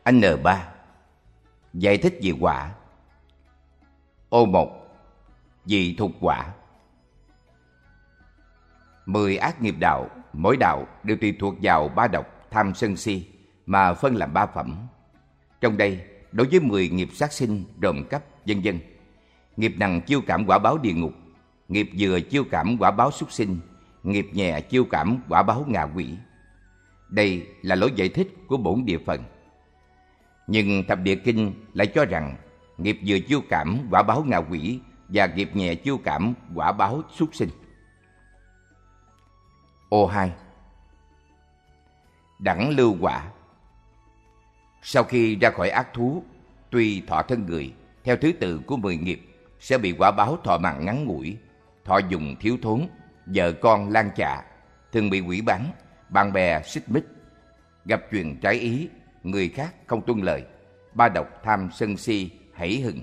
N3. Giải thích về quả. O1. Vị thuộc quả. 10 ác nghiệp đạo, mỗi đạo đều tùy thuộc vào ba độc tham sân si mà phân làm 3 phẩm. Trong đây, đối với 10 nghiệp sát sinh, trộm cắp, vân vân, nghiệp nặng chiêu cảm quả báo địa ngục, nghiệp vừa chiêu cảm quả báo súc sinh, nghiệp nhẹ chiêu cảm quả báo ngạ quỷ. Đây là lối giải thích của bổn địa phần. Nhưng Thập Địa Kinh lại cho rằng nghiệp vừa chiêu cảm quả báo ngạ quỷ và nghiệp nhẹ chiêu cảm quả báo súc sinh. O2. Đẳng lưu quả. Sau khi ra khỏi ác thú, tuy thọ thân người theo thứ tự của 10 nghiệp, sẽ bị quả báo thọ mạng ngắn ngủi, thọ dùng thiếu thốn, vợ con lan chạ, thường bị quỷ bắn, bạn bè xích mích, gặp chuyện trái ý, người khác không tuân lời, ba độc tham sân si hảy hừng.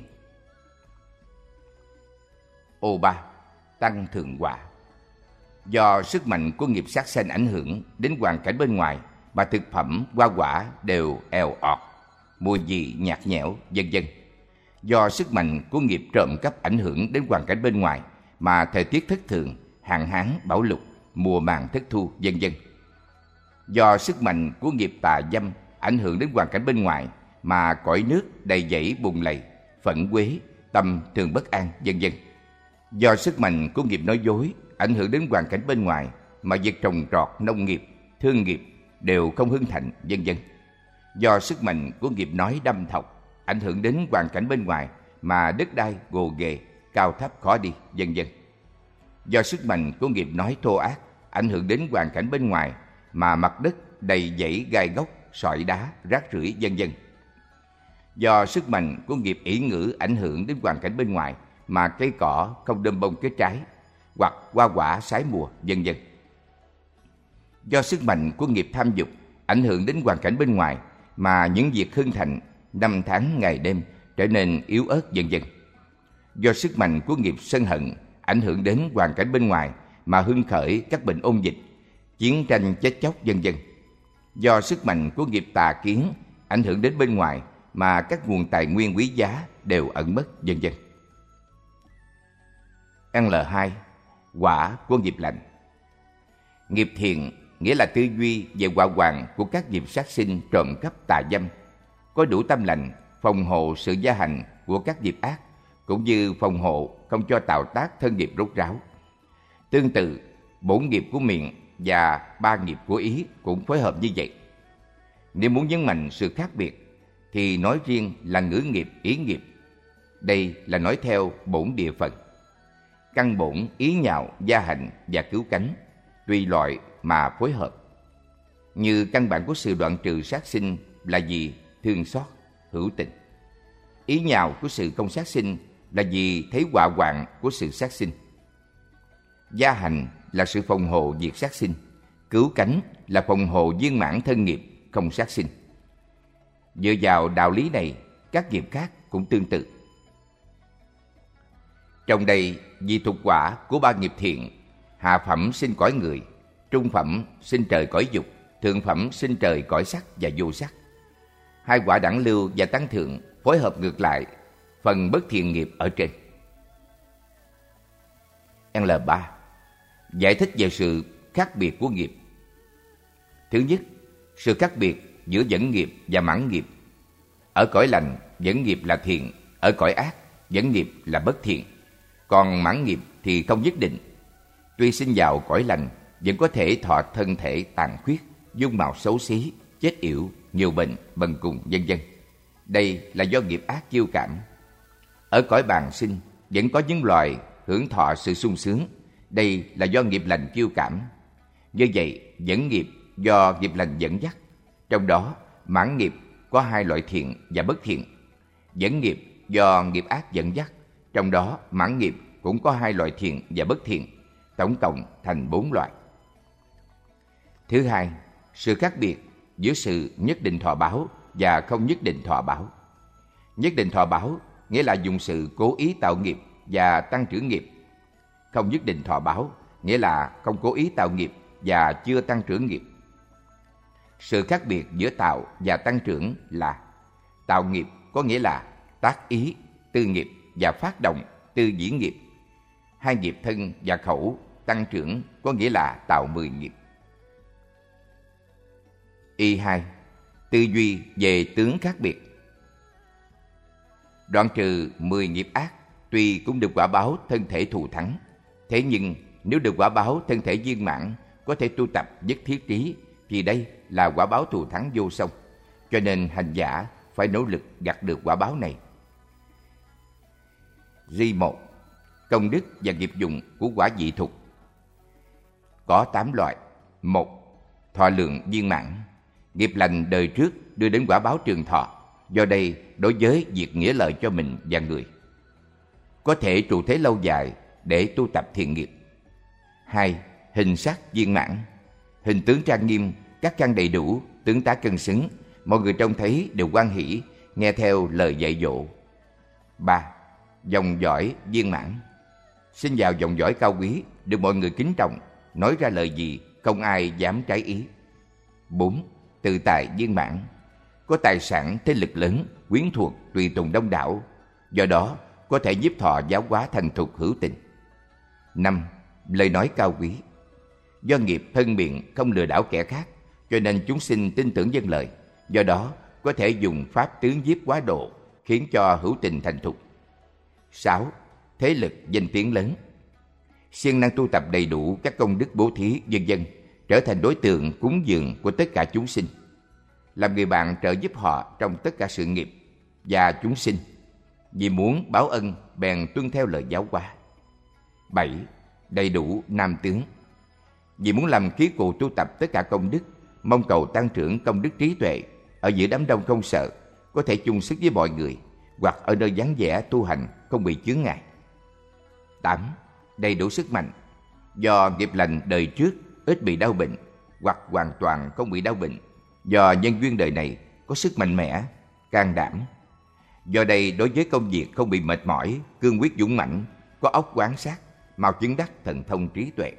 O3. Tăng thượng quả. Do sức mạnh của nghiệp sát sanh ảnh hưởng đến hoàn cảnh bên ngoài mà thực phẩm, hoa quả đều eo ọt, mùi vị nhạt nhẽo, vân vân. Do sức mạnh của nghiệp trộm cắp ảnh hưởng đến hoàn cảnh bên ngoài mà thời tiết thất thường, hạn hán, bão lụt, mùa màng thất thu, vân vân. Do sức mạnh của nghiệp tà dâm ảnh hưởng đến hoàn cảnh bên ngoài mà cõi nước đầy dẫy bùn lầy, phẫn uế, tâm thường bất an, vân vân. Do sức mạnh của nghiệp nói dối ảnh hưởng đến hoàn cảnh bên ngoài mà việc trồng trọt, nông nghiệp, thương nghiệp đều không hưng thịnh, vân vân. Do sức mạnh của nghiệp nói đâm thọc ảnh hưởng đến hoàn cảnh bên ngoài mà đất đai gồ ghề, cao thấp khó đi, vân vân. Do sức mạnh của nghiệp nói thô ác ảnh hưởng đến hoàn cảnh bên ngoài mà mặt đất đầy dẫy gai góc, sỏi đá, rác rưởi, vân vân. Do sức mạnh của nghiệp ỷ ngữ ảnh hưởng đến hoàn cảnh bên ngoài mà cây cỏ không đơm bông kết trái, hoặc hoa quả sái mùa, vân vân. Do sức mạnh của nghiệp tham dục ảnh hưởng đến hoàn cảnh bên ngoài mà những việc hưng thịnh, năm tháng ngày đêm trở nên yếu ớt, vân vân. Do sức mạnh của nghiệp sân hận ảnh hưởng đến hoàn cảnh bên ngoài mà hưng khởi các bệnh ôn dịch, chiến tranh chết chóc, vân vân. Do sức mạnh của nghiệp tà kiến ảnh hưởng đến bên ngoài mà các nguồn tài nguyên quý giá đều ẩn mất, vân vân. L2. Quả của nghiệp lành. Nghiệp thiện nghĩa là tư duy về quả hoàn của các nghiệp sát sinh, trộm cắp, tà dâm, có đủ tâm lành phòng hộ sự gia hành của các nghiệp ác, cũng như phòng hộ không cho tạo tác thân nghiệp rốt ráo. Tương tự, bổn nghiệp của miệng và 3 nghiệp của ý cũng phối hợp như vậy. Nếu muốn nhấn mạnh sự khác biệt thì nói riêng là ngữ nghiệp, ý nghiệp. Đây là nói theo bổn địa phận. Căn bổn, ý nhạo, gia hành và cứu cánh tùy loại mà phối hợp. Như căn bản của sự đoạn trừ sát sinh là gì? Thương xót, hữu tình. Ý nhạo của sự không sát sinh là vì thấy họa hoạn của sự sát sinh. Gia hành là sự phòng hộ diệt sát sinh. Cứu cánh là phòng hộ viên mãn thân nghiệp không sát sinh. Dựa vào đạo lý này, các nghiệp khác cũng tương tự. Trong đây, vì thuộc quả của 3 nghiệp thiện, hạ phẩm sinh cõi người, trung phẩm sinh trời cõi dục, thượng phẩm sinh trời cõi sắc và vô sắc. 2 quả đẳng lưu và tăng thượng phối hợp ngược lại phần bất thiện nghiệp ở trên. L3. Giải thích về sự khác biệt của nghiệp. Thứ nhất, sự khác biệt giữa dẫn nghiệp và mãn nghiệp. Ở cõi lành, dẫn nghiệp là thiện, ở cõi ác, dẫn nghiệp là bất thiện. Còn mãn nghiệp thì không nhất định. Tuy sinh vào cõi lành, vẫn có thể thọ thân thể tàn khuyết, dung mạo xấu xí, chết yểu, nhiều bệnh, bần cùng, vân vân. Đây là do nghiệp ác chiêu cảm. Ở cõi bàng sinh, vẫn có những loài hưởng thọ sự sung sướng. Đây là do nghiệp lành chiêu cảm. Như vậy, dẫn nghiệp do nghiệp lành dẫn dắt. Trong đó, mãn nghiệp có 2 loại thiện và bất thiện. Dẫn nghiệp do nghiệp ác dẫn dắt. Trong đó, mãn nghiệp cũng có 2 loại thiện và bất thiện. Tổng cộng thành 4 loại. Thứ hai, sự khác biệt giữa sự nhất định thọ báo và không nhất định thọ báo. Nhất định thọ báo nghĩa là dùng sự cố ý tạo nghiệp và tăng trưởng nghiệp. Không nhất định thọ báo nghĩa là không cố ý tạo nghiệp và chưa tăng trưởng nghiệp. Sự khác biệt giữa tạo và tăng trưởng là Tạo nghiệp có nghĩa là tác ý, tư nghiệp và phát động, tư dĩ nghiệp. Hai nghiệp thân và khẩu tăng trưởng có nghĩa là tạo 10 nghiệp. Y2. Tư duy về tướng khác biệt. Đoạn trừ 10 nghiệp ác, tuy cũng được quả báo thân thể thù thắng, thế nhưng nếu được quả báo thân thể viên mãn, có thể tu tập nhất thiết trí, thì đây là quả báo thù thắng vô song. Cho nên hành giả phải nỗ lực gặt được quả báo này. Ri1. Công đức và nghiệp dụng của quả vị thục. Có 8 loại. 1. Thọ lượng viên mãn. Nghiệp lành đời trước đưa đến quả báo trường thọ, do đây đối với việc nghĩa lợi cho mình và người. Có thể trụ thế lâu dài để tu tập thiện nghiệp. 2. Hình sắc viên mãn. Hình tướng trang nghiêm, các căn đầy đủ, tướng tá cân xứng, mọi người trông thấy đều hoan hỷ, nghe theo lời dạy dỗ. 3. Dòng dõi viên mãn. Sinh vào dòng dõi cao quý, được mọi người kính trọng, nói ra lời gì không ai dám trái ý. 4. Tự tại viên mãn. Có tài sản, thế lực lớn, quyến thuộc, tùy tùng đông đảo, do đó có thể nhiếp thọ giáo hóa thành thục hữu tình. 5. Lời nói cao quý. Do nghiệp thân miệng không lừa đảo kẻ khác, cho nên chúng sinh tin tưởng vâng lời, do đó có thể dùng pháp tướng nhiếp quá độ, khiến cho hữu tình thành thục. 6. Thế lực danh tiếng lớn. Siêng năng tu tập đầy đủ các công đức bố thí vân vân, trở thành đối tượng cúng dường của tất cả chúng sinh, làm người bạn trợ giúp họ trong tất cả sự nghiệp và chúng sinh. Vì muốn báo ân bèn tuân theo lời giáo hóa. 7. Đầy đủ nam tướng. Vì muốn làm khí cụ tu tập tất cả công đức, mong cầu tăng trưởng công đức trí tuệ, ở giữa đám đông không sợ, có thể chung sức với mọi người, hoặc ở nơi vắng vẻ tu hành không bị chướng ngại. 8. Đầy đủ sức mạnh. Do nghiệp lành đời trước ít bị đau bệnh, hoặc hoàn toàn không bị đau bệnh, do nhân duyên đời này có sức mạnh mẽ, can đảm. Do đây đối với công việc không bị mệt mỏi, cương quyết dũng mãnh, có óc quán sát, mau chứng đắc thần thông trí tuệ.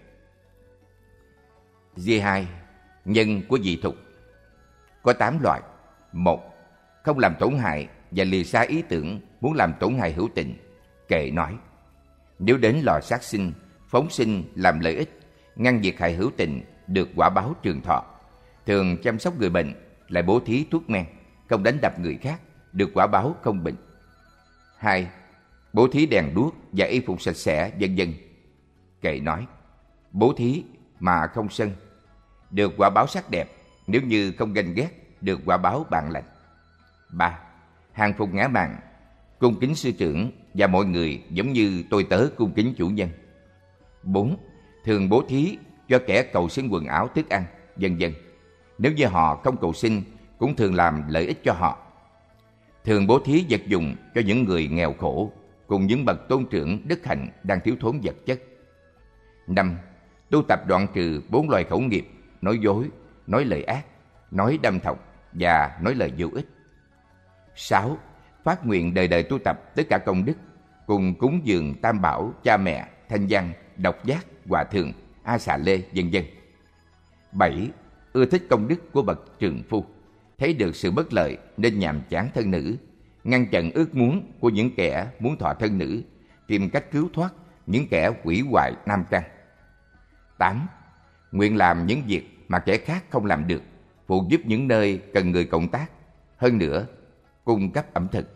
G2. Nhân của dị thục. Có 8 loại. 1. Không làm tổn hại và lìa xa ý tưởng muốn làm tổn hại hữu tình. Kệ nói: nếu đến lò sát sinh, phóng sinh làm lợi ích, ngăn việc hại hữu tình, được quả báo trường thọ. Thường chăm sóc người bệnh, lại bố thí thuốc men, không đánh đập người khác, được quả báo không bệnh. 2. Bố thí đèn đuốc và y phục sạch sẽ vân vân. Kệ nói: bố thí mà không sân, được quả báo sắc đẹp, nếu như không ganh ghét, được quả báo bạn lành. 3. Hàng phục ngã mạn, cung kính sư trưởng và mọi người giống như tôi tớ cung kính chủ nhân. 4. Thường bố thí cho kẻ cầu xin quần áo, thức ăn, vân vân. Nếu như họ không cầu xin, cũng thường làm lợi ích cho họ. Thường bố thí vật dụng cho những người nghèo khổ, cùng những bậc tôn trưởng đức hạnh đang thiếu thốn vật chất. 5. Tu tập đoạn trừ 4 loại khẩu nghiệp: nói dối, nói lời ác, nói đâm thọc và nói lời vô ích. 6. Phát nguyện đời đời tu tập tất cả công đức, cùng cúng dường tam bảo, cha mẹ, thanh văn, độc giác, hòa thượng, a xà lê, vân vân. 7. Ưa thích công đức của bậc trượng phu, thấy được sự bất lợi nên nhàm chán thân nữ, ngăn chặn ước muốn của những kẻ muốn thọ thân nữ, tìm cách cứu thoát những kẻ hủy hoại nam căn. 8. Nguyện làm những việc mà kẻ khác không làm được, phụ giúp những nơi cần người cộng tác. Hơn nữa, cung cấp ẩm thực.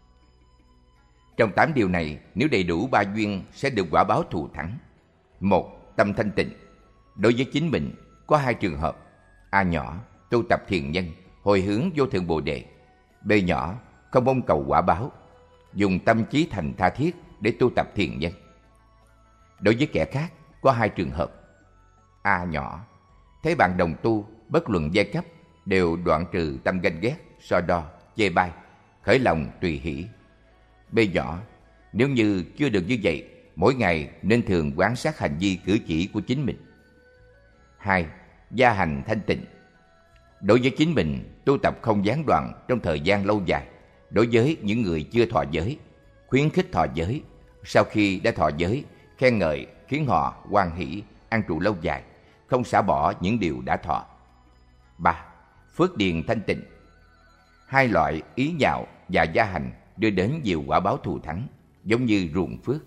Trong 8 điều này, nếu đầy đủ 3 duyên sẽ được quả báo thù thắng. 1. Tâm thanh tịnh. Đối với chính mình, có 2 trường hợp. A nhỏ, tu tập thiền nhân, hồi hướng vô thượng Bồ Đề. B nhỏ, không mong cầu quả báo, dùng tâm trí thành tha thiết để tu tập thiền nhân. Đối với kẻ khác, có 2 trường hợp. A nhỏ, thấy bạn đồng tu, bất luận giai cấp, đều đoạn trừ tâm ganh ghét, so đo, chê bai, khởi lòng tùy hỷ. B nhỏ, nếu như chưa được như vậy, mỗi ngày nên thường quan sát hành vi cử chỉ của chính mình. 2. Gia hành thanh tịnh. Đối với chính mình, tu tập không gián đoạn trong thời gian lâu dài. Đối với những người chưa thọ giới, khuyến khích thọ giới. Sau khi đã thọ giới, khen ngợi khiến họ hoan hỷ, an trụ lâu dài, không xả bỏ những điều đã thọ. 3. Phước điền thanh tịnh. hai loại ý nhạo và gia hành đưa đến nhiều quả báo thù thắng, giống như ruộng phước.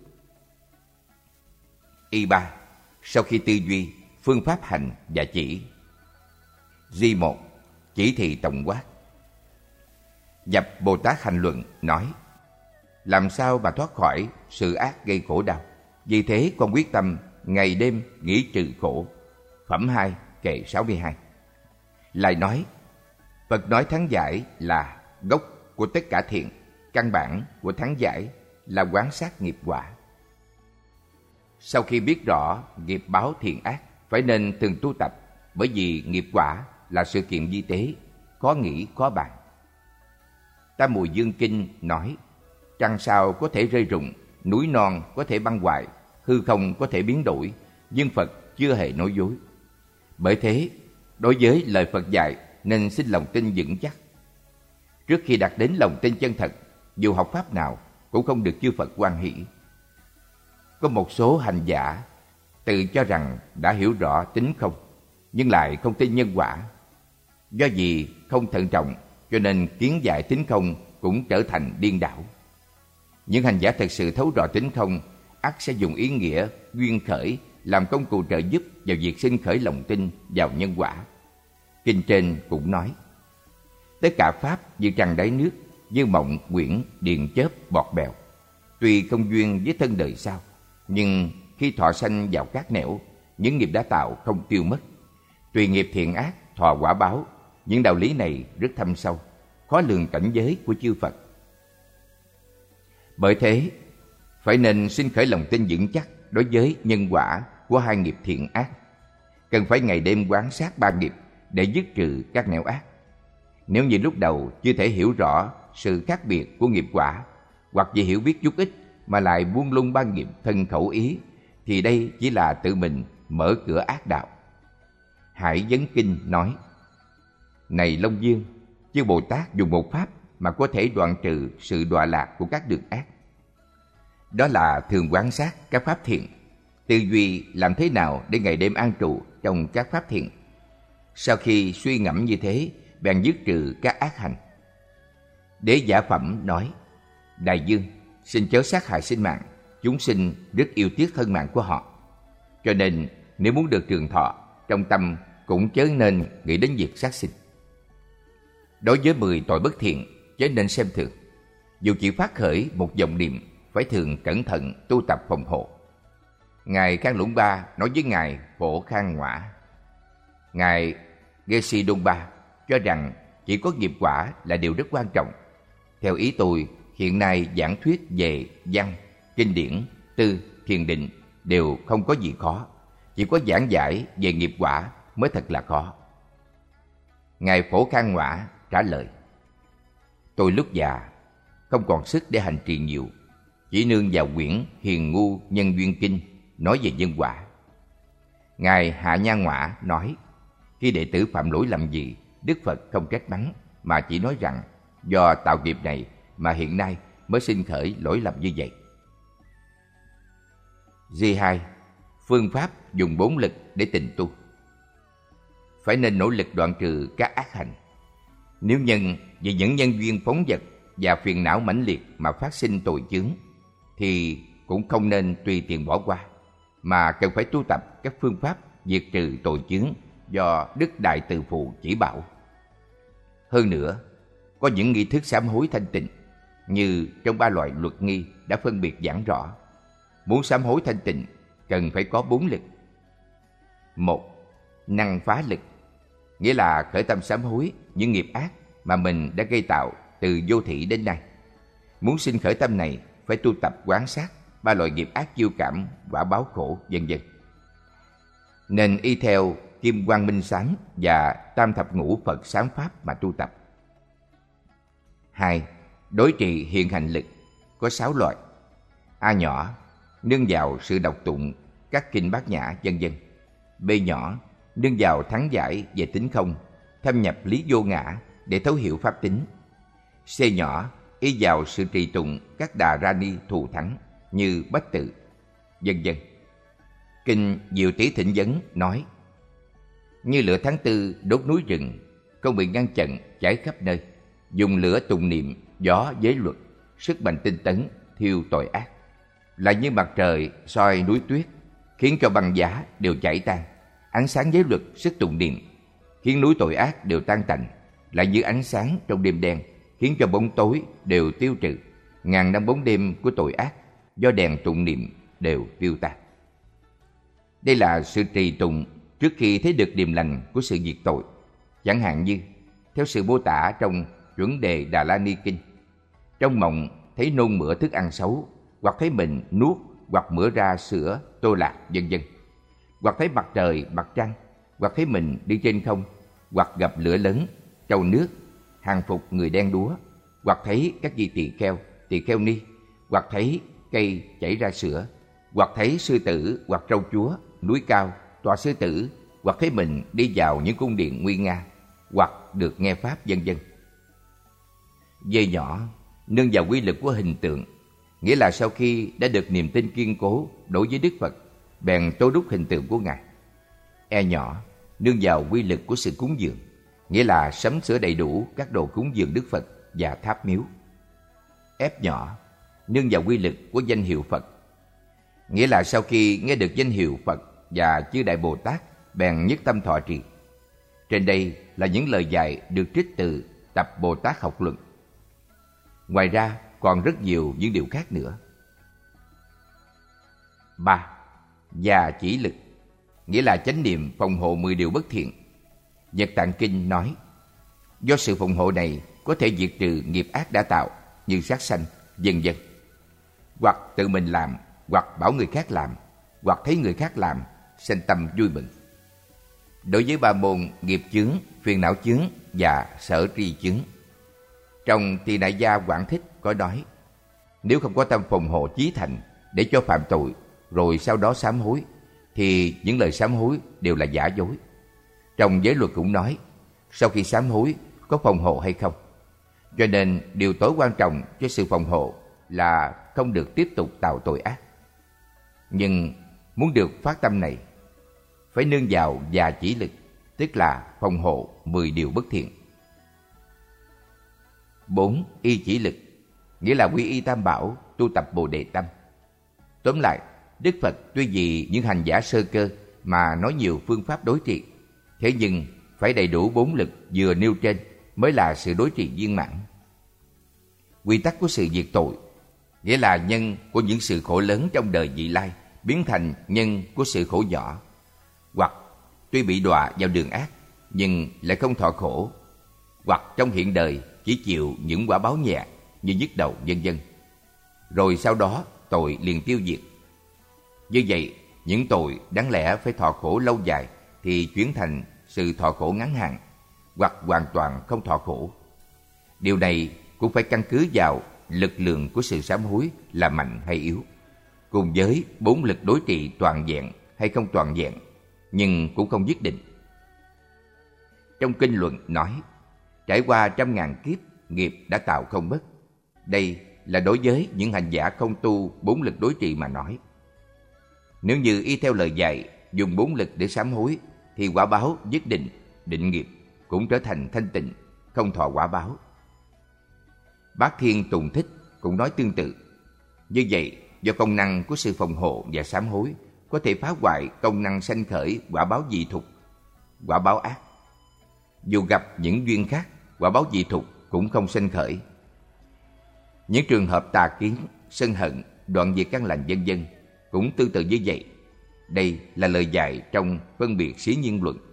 Y3. Sau khi tư duy, phương pháp hành và chỉ. G1. Chỉ thị tổng quát. Dập Bồ Tát Hành Luận nói: làm sao mà thoát khỏi sự ác gây khổ đau? Vì thế con quyết tâm ngày đêm nghĩ trừ khổ. Phẩm 2, kệ 62. Lại nói: Phật nói thắng giải là gốc của tất cả thiện, căn bản của thắng giải là quán sát nghiệp quả. Sau khi biết rõ nghiệp báo thiện ác, phải nên từng tu tập, bởi vì nghiệp quả là sự kiện vi tế, khó nghĩ khó bàn. Tam Mùi Dương Kinh nói: trăng sao có thể rơi rụng, núi non có thể băng hoại, hư không có thể biến đổi, nhưng Phật chưa hề nói dối. Bởi thế, đối với lời Phật dạy nên xin lòng tin vững chắc. Trước khi đạt đến lòng tin chân thật, dù học pháp nào cũng không được chư Phật hoan hỷ. Có một số hành giả tự cho rằng đã hiểu rõ tính không, nhưng lại không tin nhân quả. Do vì không thận trọng, cho nên kiến giải tính không cũng trở thành điên đảo. Những hành giả thật sự thấu rõ tính không, ắt sẽ dùng ý nghĩa duyên khởi làm công cụ trợ giúp vào việc sinh khởi lòng tin vào nhân quả. Kinh trên cũng nói: tất cả pháp như trăng đáy nước, như mộng quyển điền chớp bọt bèo. Tuy không duyên với thân đời sau, nhưng khi thọ sanh vào các nẻo, những nghiệp đã tạo không tiêu mất. Tùy nghiệp thiện ác thọ quả báo. Những đạo lý này rất thâm sâu, khó lường cảnh giới của chư Phật. Bởi thế, phải nên sinh khởi lòng tin vững chắc đối với nhân quả của hai nghiệp thiện ác. Cần phải ngày đêm quán sát ba nghiệp để dứt trừ các nẻo ác. Nếu như lúc đầu chưa thể hiểu rõ sự khác biệt của nghiệp quả, hoặc vì hiểu biết chút ít mà lại buông lung ba nghiệp thân khẩu ý, thì đây chỉ là tự mình mở cửa ác đạo. Hải Vấn Kinh nói: này Long Dương, chư Bồ Tát dùng một pháp mà có thể đoạn trừ sự đọa lạc của các đường ác. Đó là thường quán sát các pháp thiện, tư duy làm thế nào để ngày đêm an trụ trong các pháp thiện. Sau khi suy ngẫm như thế, bèn dứt trừ các ác hành. Đế Giả Phẩm nói: Đại Dương, xin chớ sát hại sinh mạng, chúng sinh rất yêu tiếc thân mạng của họ. Cho nên nếu muốn được trường thọ, trong tâm cũng chớ nên nghĩ đến việc sát sinh. Đối với 10 tội bất thiện, chớ nên xem thường. Dù chỉ phát khởi một vọng niệm, phải thường cẩn thận tu tập phòng hộ. Ngài Khang Lũng Ba nói với Ngài Phổ Khang Ngoã: Ngài Gesi Đông Ba cho rằng chỉ có nghiệp quả là điều rất quan trọng. Theo ý tôi, hiện nay giảng thuyết về văn, kinh điển, tư, thiền định đều không có gì khó. Chỉ có giảng giải về nghiệp quả mới thật là khó. Ngài Phổ Khang Ngoã trả lời: Tôi lúc già không còn sức để hành trì nhiều, chỉ nương vào quyển Hiền Ngu Nhân Duyên Kinh nói về nhân quả. Ngài Hạ Nha Ngoã nói: khi đệ tử phạm lỗi lầm gì, Đức Phật không trách mắng, mà chỉ nói rằng do tạo nghiệp này mà hiện nay mới sinh khởi lỗi lầm như vậy. G2. Phương pháp dùng 4 lực để tịnh tu. Phải nên nỗ lực đoạn trừ các ác hành. Nếu nhân vì những nhân duyên phóng dật và phiền não mãnh liệt mà phát sinh tội chướng, thì cũng không nên tùy tiện bỏ qua, mà cần phải tu tập các phương pháp diệt trừ tội chướng do Đức Đại Từ Phụ chỉ bảo. Hơn nữa, có những nghi thức sám hối thanh tịnh, như trong 3 loại luật nghi đã phân biệt giảng rõ. Muốn sám hối thanh tịnh, cần phải có 4 lực. 1. Năng phá lực, nghĩa là khởi tâm sám hối những nghiệp ác mà mình đã gây tạo từ vô thỉ đến nay. Muốn sinh khởi tâm này, phải tu tập quán sát 3 loại nghiệp ác chiêu cảm, quả báo khổ, vân vân. Nên y theo Kim Quang Minh Sáng và Tam Thập Ngũ Phật Sáng Pháp mà tu tập. 2. Đối trị hiện hành lực, có 6 loại. A nhỏ, nương vào sự đọc tụng các kinh Bát Nhã, vân vân. B nhỏ, nương vào thắng giải về tính không, thâm nhập lý vô ngã để thấu hiểu pháp tính. C nhỏ, y vào sự trì tụng các đà ra ni thù thắng như Bách Tự, vân vân. Kinh Diệu Tỷ Thịnh Vấn nói: như lửa tháng 4 đốt núi rừng, không bị ngăn chặn cháy khắp nơi. dùng lửa tụng niệm, gió giới luật, sức mạnh tinh tấn, thiêu tội ác. Là như mặt trời soi núi tuyết, khiến cho băng giá đều chảy tan. Ánh sáng giới luật, sức tụng niệm, khiến núi tội ác đều tan tành. Là như ánh sáng trong đêm đen, khiến cho bóng tối đều tiêu trừ. Ngàn năm bóng đêm của tội ác, do đèn tụng niệm đều tiêu tan. Đây là sự trì tụng trước khi thấy được điềm lành của sự diệt tội. Chẳng hạn như, theo sự mô tả trong Chuẩn Đề Đà La Ni Kinh, trong mộng thấy nôn mửa thức ăn xấu, hoặc thấy mình nuốt hoặc mửa ra sữa, tô lạc, vân vân. Hoặc thấy mặt trời, mặt trăng, hoặc thấy mình đi trên không, hoặc gặp lửa lớn, trâu nước, hàng phục người đen đúa, hoặc thấy các vị tỳ kheo ni, hoặc thấy cây chảy ra sữa, hoặc thấy sư tử hoặc trâu chúa, núi cao, tọa sư tử, hoặc thấy mình đi vào những cung điện nguy nga, hoặc được nghe pháp, vân vân. Dây nhỏ nương vào quy lực của hình tượng, nghĩa là sau khi đã được niềm tin kiên cố đối với Đức Phật, bèn tô đúc hình tượng của Ngài. E nhỏ nương vào quy lực của sự cúng dường, nghĩa là sắm sửa đầy đủ các đồ cúng dường Đức Phật và tháp miếu. F nhỏ nương vào quy lực của danh hiệu Phật, nghĩa là sau khi nghe được danh hiệu Phật và chư Đại Bồ Tát, bèn nhất tâm thọ trì. Trên đây là những lời dạy được trích từ tập Bồ Tát Học Luận. Ngoài ra còn rất nhiều những điều khác nữa. 3. Và chỉ lực, nghĩa là chánh niệm phòng hộ 10 điều bất thiện. Nhật Tạng Kinh nói, do sự phòng hộ này có thể diệt trừ nghiệp ác đã tạo như sát sanh, vân vân. Hoặc tự mình làm, hoặc bảo người khác làm, hoặc thấy người khác làm, sanh tâm vui mừng. Đối với ba môn nghiệp chướng, phiền não chướng và sở tri chướng, trong Tỳ Nại Gia Quảng Thích có nói, nếu không có tâm phòng hộ chí thành để cho phạm tội rồi sau đó sám hối, thì những lời sám hối đều là giả dối. Trong giới luật cũng nói, sau khi sám hối có phòng hộ hay không. Cho nên điều tối quan trọng cho sự phòng hộ là không được tiếp tục tạo tội ác. Nhưng muốn được phát tâm này, phải nương vào và chỉ lực, tức là phòng hộ 10 điều bất thiện. 4. Y chỉ lực, nghĩa là quy y Tam Bảo, tu tập Bồ Đề Tâm. Tóm lại, Đức Phật tuy vì những hành giả sơ cơ mà nói nhiều phương pháp đối trị, thế nhưng phải đầy đủ 4 lực vừa nêu trên mới là sự đối trị viên mãn. Quy tắc của sự diệt tội, nghĩa là nhân của những sự khổ lớn trong đời vị lai biến thành nhân của sự khổ nhỏ, hoặc tuy bị đọa vào đường ác nhưng lại không thọ khổ, hoặc trong hiện đời chỉ chịu những quả báo nhẹ như nhức đầu, vân vân. Rồi sau đó tội liền tiêu diệt. Như vậy, những tội đáng lẽ phải thọ khổ lâu dài thì chuyển thành sự thọ khổ ngắn hạn, hoặc hoàn toàn không thọ khổ. Điều này cũng phải căn cứ vào lực lượng của sự sám hối là mạnh hay yếu, cùng với 4 lực đối trị toàn vẹn hay không toàn vẹn, nhưng cũng không nhất định. Trong kinh luận nói, trải qua 100.000 kiếp, nghiệp đã tạo không mất. Đây là đối với những hành giả không tu 4 lực đối trị mà nói. Nếu như y theo lời dạy, dùng 4 lực để sám hối, thì quả báo nhất định, định nghiệp cũng trở thành thanh tịnh, không thọ quả báo. Bát Thiên Tùng Thích cũng nói tương tự. Như vậy, do công năng của sự phòng hộ và sám hối có thể phá hoại công năng sanh khởi quả báo dị thục, quả báo ác. Dù gặp những duyên khác, quả báo dị thục cũng không sanh khởi. Những trường hợp tà kiến, sân hận, đoạn diệt căn lành vân vân cũng tương tự như vậy. Đây là lời dạy trong phân biệt xí nhiên luận.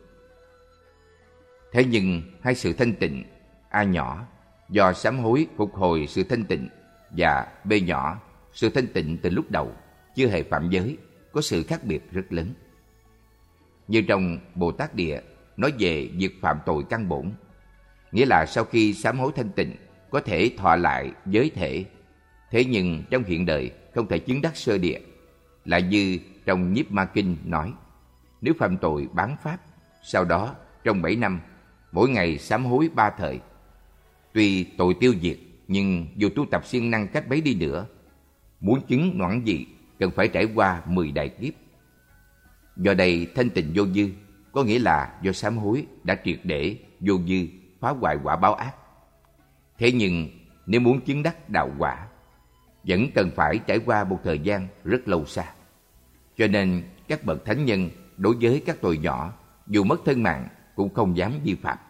Thế nhưng hai sự thanh tịnh A nhỏ do sám hối phục hồi sự thanh tịnh, và B nhỏ sự thanh tịnh từ lúc đầu chưa hề phạm giới, có sự khác biệt rất lớn. Như trong Bồ Tát Địa nói về việc phạm tội căn bổn, nghĩa là sau khi sám hối thanh tịnh có thể thọ lại giới thể, thế nhưng trong hiện đời không thể chứng đắc sơ địa. Lại như trong Nhiếp Ma Kinh nói, nếu phạm tội bán pháp, sau đó trong 7 năm mỗi ngày sám hối 3 thời, tuy tội tiêu diệt, nhưng dù tu tập siêng năng cách bấy đi nữa, muốn chứng noãn dị cần phải trải qua 10 đại kiếp. Do đây thanh tịnh vô dư, có nghĩa là do sám hối đã triệt để vô dư phá hoại quả báo ác. Thế nhưng nếu muốn chứng đắc đạo quả, vẫn cần phải trải qua một thời gian rất lâu xa. Cho nên các bậc thánh nhân đối với các tội nhỏ, dù mất thân mạng cũng không dám vi phạm.